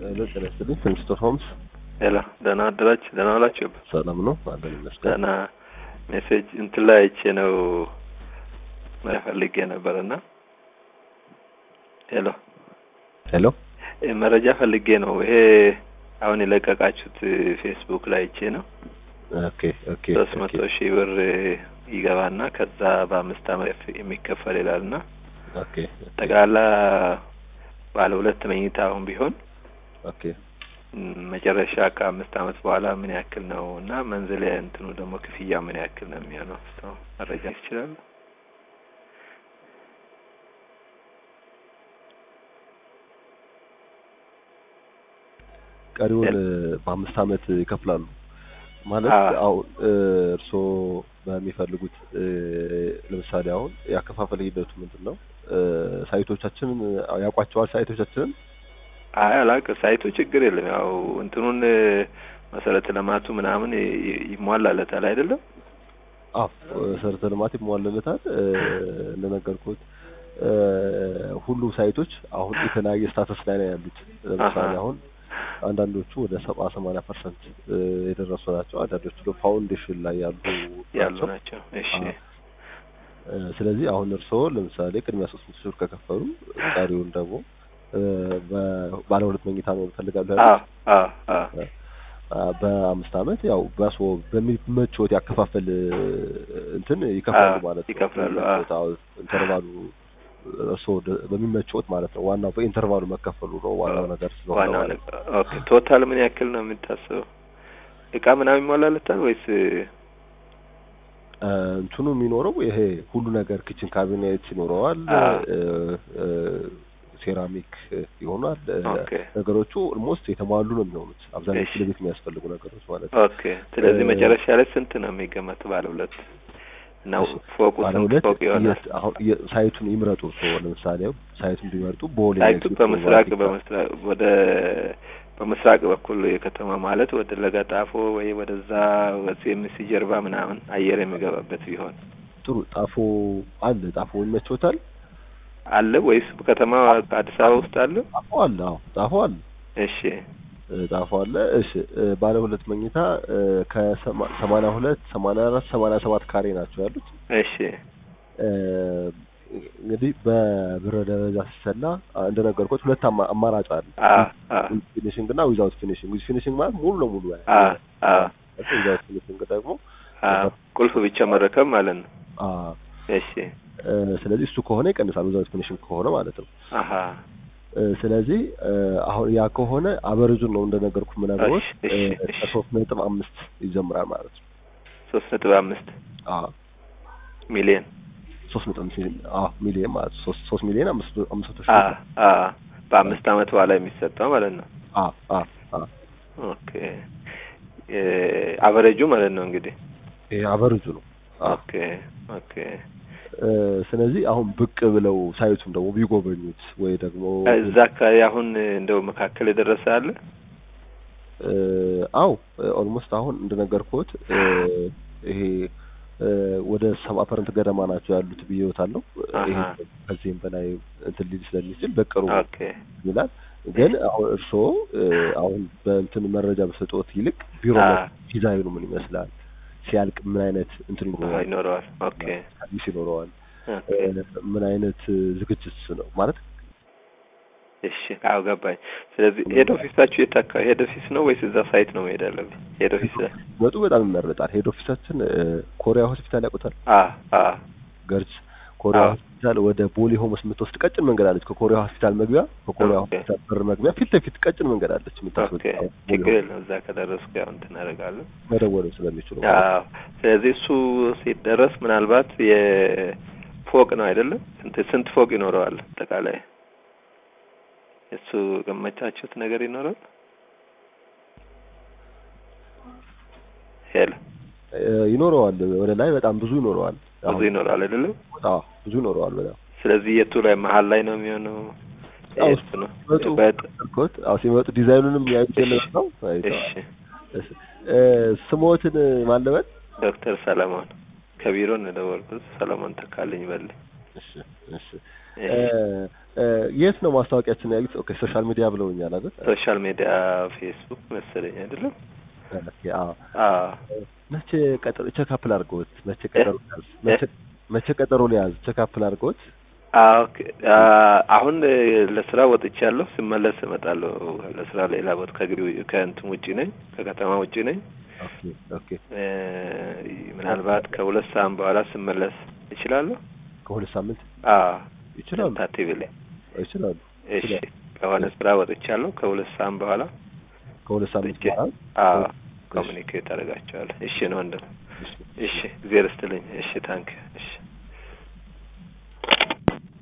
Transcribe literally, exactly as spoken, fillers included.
ሄሎ ጤና ይስጥልኝ ሚስተር ሆምስ። ሄሎ ደህና አደራችሁ? ደህና ዋላችሁ? ሰላም ነው አለን ይመስገን። ደህና ሜሴጅ እንትን ላይ አይቼ ነው ፈልጌ ነበርና ሄሎ ሄሎ መረጃ ፈልጌ ነው። ይሄ አሁን የለቀቃችሁት ፌስቡክ ላይ አይቼ ነው። ኦኬ ኦኬ ሶስት መቶ ሺህ ብር ይገባና ከዛ በአምስት ዓመት የሚከፈል ይላልና ኦኬ ጠቅላላ ባለ ሁለት መኝታ አሁን ቢሆን ኦኬ መጨረሻ ከአምስት ዓመት በኋላ ምን ያክል ነው እና መንዝል እንትኑ ደግሞ ክፍያ ምን ያክል ነው የሚሆነው? ሰው መረጃ ይችላል? ቀሪውን በአምስት ዓመት ይከፍላሉ ማለት አሁን እርሶ በሚፈልጉት ለምሳሌ አሁን ያከፋፈለ ሂደቱ ምንድነው? ሳይቶቻችንን ያቋቸዋል ሳይቶቻችንን አይ አላቀ ሳይቱ ችግር የለም። ያው እንትኑን መሰረተ ልማቱ ምናምን ይሟላለታል አይደለም? አዎ መሰረተ ልማት ይሟላለታል። እንደነገርኩት ሁሉ ሳይቶች አሁን የተለያየ ስታተስ ላይ ነው ያሉት። ለምሳሌ አሁን አንዳንዶቹ ወደ ሰባ ሰማንያ ፐርሰንት የደረሱ ናቸው። አንዳንዶቹ ደግሞ ፋውንዴሽን ላይ ያሉ ያሉ ናቸው። እሺ ስለዚህ አሁን እርሶ ለምሳሌ ቅድሚያ ሶስት መቶ ሺህ ብር ከከፈሉ ቀሪውን ደግሞ ባለ ሁለት መኝታ ነው ፈልጋለሁ አይደል? አዎ አዎ በአምስት ዓመት ያው ባሶ በሚመቾት ያከፋፈል እንትን ይከፍላሉ ማለት ነው። ይከፍላሉ። አዎ ኢንተርቫሉ እርሶ በሚመቾት ማለት ነው። ዋናው በኢንተርቫሉ መከፈሉ ነው ዋናው ነገር ስለሆነ ዋናው ነገር። ኦኬ ቶታል ምን ያክል ነው የምታስበው? እቃ ምናምን ይሟላልታል ወይስ እንትኑ የሚኖረው ይሄ ሁሉ ነገር ኪችን ካቢኔት ይኖረዋል፣ ሴራሚክ ይሆናል። ነገሮቹ ኦልሞስት የተሟሉ ነው የሚሆኑት አብዛኞቹ ለቤት የሚያስፈልጉ ነገሮች ማለት ነው። ኦኬ ስለዚህ መጨረሻ ላይ ስንት ነው የሚገመት ባለ ሁለት ነው? ፎቁ ስንት ፎቅ ይሆናል? አሁን ሳይቱን ይምረጡ። ሰው ለምሳሌ ሳይቱን ቢመርጡ ቦሌ ሳይቱ በምስራቅ በምስራቅ ወደ በምስራቅ በኩል የከተማ ማለት ወደ ለጋጣፎ ወይ ወደዛ ወሲኤምሲ ጀርባ ምናምን አየር የሚገባበት ቢሆን ጥሩ። ጣፎ አለ? ጣፎ ይመቾታል አለ ወይስ ከተማ አዲስ አበባ ውስጥ አለ? ጣፎ አለ። አዎ ጣፎ አለ። እሺ ጣፎ አለ። እሺ ባለ ሁለት መኝታ ከሰማንያ ሁለት ሰማንያ አራት ሰማንያ ሰባት ካሬ ናቸው ያሉት። እሺ እንግዲህ በብር ደረጃ ሲሰላ እንደነገርኩት ሁለት አማራጭ አለ። አዎ ፊኒሺንግ እና ዊዛውት ፊኒሺንግ። ዊዝ ፊኒሺንግ ማለት ሙሉ ለሙሉ ያለ አዎ አዎ ዊዛውት ፊኒሺንግ ደግሞ አዎ ቁልፍ ብቻ መረከብ ማለት ነው። አዎ እሺ ስለዚህ እሱ ከሆነ ይቀንሳል ዊዛውት ፊኒሺንግ ከሆነ ማለት ነው። አሃ ስለዚህ አሁን ያ ከሆነ አቨሬጁን ነው እንደነገርኩት ምናልባት ሶስት ነጥብ አምስት ይጀምራል ማለት ነው። ሶስት ነጥብ አምስት አዎ ሚሊዮን ሶስት ነጥብ አምስት አዎ ሚሊዮን ማለት ሶስት ሚሊዮን አምስት መቶ ሺህ አዎ አዎ በአምስት ዓመት በኋላ የሚሰጠው ማለት ነው። አዎ አዎ አዎ ኦኬ አቨሬጁ ማለት ነው እንግዲህ ይሄ አቨሬጁ ነው። ኦኬ ኦኬ ስለዚህ አሁን ብቅ ብለው ሳይቱን ደግሞ ቢጎበኙት ወይ ደግሞ እዛ አካባቢ አሁን እንደው መካከል የደረሰ አለ? አዎ ኦልሞስት አሁን እንደነገርኩት ይሄ ወደ ሰባ ፐርሰንት ገደማ ናቸው ያሉት ብዬዎታለሁ። ይሄ ከዚህም በላይ እንትን ሊል ስለሚችል በቅርቡ ይላል። ግን አሁን እርሶ አሁን በእንትን መረጃ በሰጠዎት ይልቅ ቢሮ ዲዛይኑ ምን ይመስላል፣ ሲያልቅ ምን አይነት እንትን ይኖረዋል፣ ኦኬ አዲስ ይኖረዋል፣ ምን አይነት ዝግጅት ነው ማለት። እሺ አዎ ገባኝ። ስለዚህ ሄድ ኦፊሳችሁ የታካ ሄድ ኦፊስ ነው ወይስ እዛ ሳይት ነው መሄድ ያለብኝ? ሄድ ኦፊስ ወጡ በጣም ይመረጣል። ሄድ ኦፊሳችን ኮሪያ ሆስፒታል ያውቁታል? አዎ አዎ ገርጅ ኮሪያ ሆስፒታል ወደ ቦሌ ሆምስ የምትወስድ ቀጭን መንገድ አለች። ከኮሪያ ሆስፒታል መግቢያ ከኮሪያ ሆስፒታል በር መግቢያ ፊት ለፊት ቀጭን መንገድ አለች የምታስወጣ። ችግር የለም እዛ ከደረስኩ ያው እንትን አደርጋለሁ መደወል ስለሚችሉ። አዎ ስለዚህ እሱ ሲደረስ ምናልባት የፎቅ ነው አይደለም? ስንት ስንት ፎቅ ይኖረዋል አጠቃላይ? እሱ ገመቻችሁት ነገር ይኖራል? ሄሎ ይኖረዋል። ወደ ላይ በጣም ብዙ ይኖረዋል። ብዙ ይኖራል አይደለም? አዎ ብዙ ይኖረዋል በጣም። ስለዚህ የቱ ላይ መሀል ላይ ነው የሚሆነው? እሱ ነው በጥቆት አዎ ሲመጡ ዲዛይኑንም ያዩት ነው። እሺ ስሞትን ማለበት ዶክተር ሰለሞን ከቢሮ ነው ደወልኩት። ሰለሞን ተካልኝ በል። እሺ እሺ የት ነው ማስታወቂያችን ያዩት? ኦኬ ሶሻል ሚዲያ ብለውኛል አይደል? ሶሻል ሚዲያ ፌስቡክ መሰለኝ አይደለም? ኦኬ አዎ አዎ። መቼ ቀጠሮ ቼክአፕ ላድርገውት? መቼ ቀጠሮ ሊያዝ? መቼ መቼ ቀጠሮ ሊያዝ? ቼክአፕ ላድርገውት? አዎ አሁን ለስራ ወጥቻለሁ። ስመለስ እመጣለሁ። ለስራ ሌላ ቦታ ከግቢ ከእንትን ውጪ ነኝ፣ ከከተማ ውጪ ነኝ። ኦኬ ኦኬ ምናልባት ከሁለት ሰዓት በኋላ ስመለስ እችላለሁ። ከሁለት ሳምንት? አዎ ይችላሉ። ታቲቪሊ ይችላሉ። እሺ ከሆነ ስራ ወጥቻለሁ። ከሁለት ሰዓት በኋላ ከሁለት ሳምንት በኋላ አዎ ኮሙኒኬት አደርጋቸዋለሁ። እሺ ነው እንደው እሺ እግዚአብሔር ይስጥልኝ። እሺ ታንክ እሺ